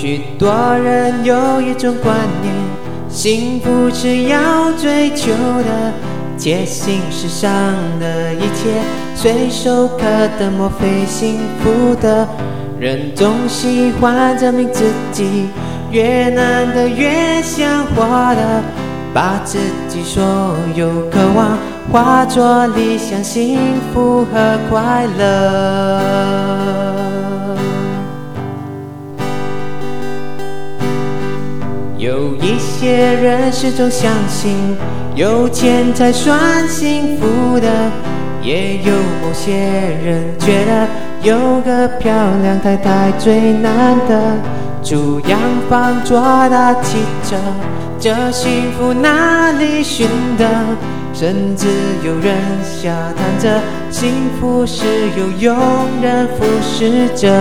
许多人有一种观念，幸福是要追求的，且行世上的一切随手可得，莫非幸福的人总喜欢证明自己，越难得越想活的，把自己所有渴望化作理想、幸福和快乐。有一些人始终相信有钱才算幸福的，也有某些人觉得有个漂亮太太最难得，住洋房做大汽车，这幸福哪里寻得？甚至有人笑谈着幸福是有佣人服侍着。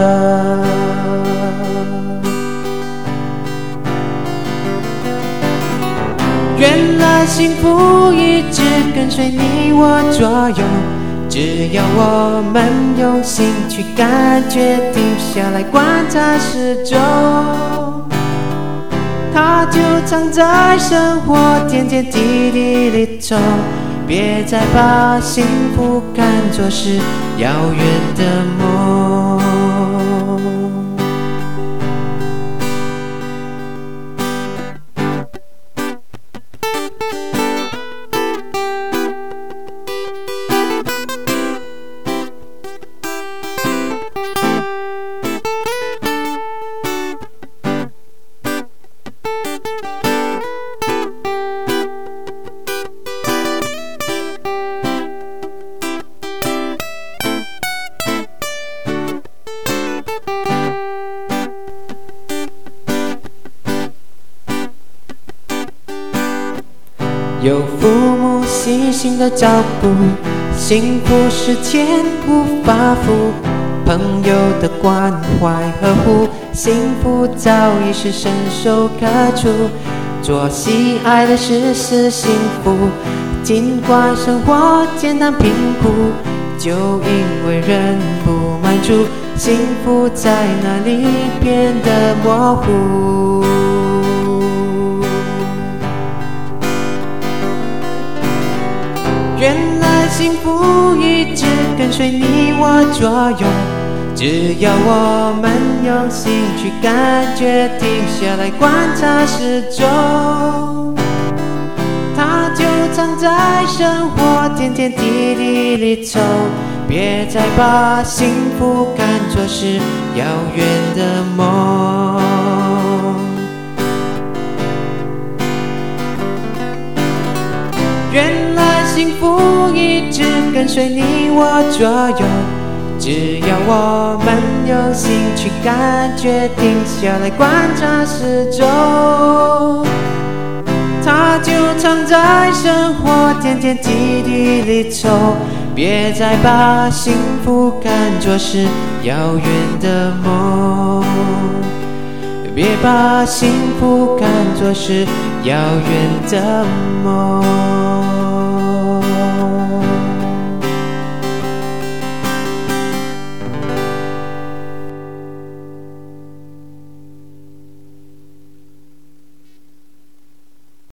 原来幸福一直跟随你我左右，只要我们用心去感觉，停下来观察四周，它就藏在生活点点滴滴里头。别再把幸福看作是遥远的梦。有父母细心的照顾，幸福是钱无法付，朋友的关怀呵护，幸福早已是伸手可触。做喜爱的事是幸福，尽管生活艰难贫苦，就因为人不满足，幸福在哪里变得模糊。原来幸福一直跟随你我左右，只要我们用心去感觉，停下来观察四周，它就藏在生活点点滴滴里头。别再把幸福看作是遥远的梦。原来幸福一直跟随你我左右，只要我们用心去感觉，停下来观察四周，它就藏在生活点点滴滴里头。别再把幸福看作是遥远的梦，别把幸福看作是遥远的梦。